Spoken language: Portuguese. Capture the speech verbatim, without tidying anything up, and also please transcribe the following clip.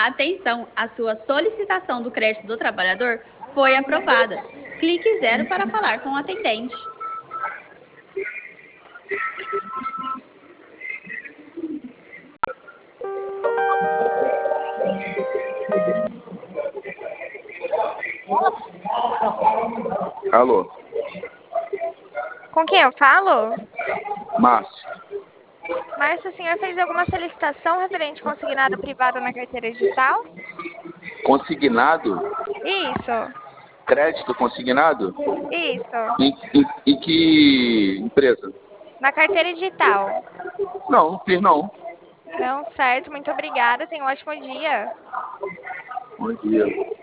Atenção, a sua solicitação do crédito do trabalhador foi aprovada. Clique zero para falar com o atendente. Alô, Com quem eu falo? Márcio. Márcio, o senhor fez alguma solicitação referente consignado privado na carteira digital? Consignado? Isso, Crédito consignado? isso. Em, em, em que empresa? Na carteira digital. Não, não fiz não. Não, certo, muito obrigada. Tenha um ótimo dia. Bom dia.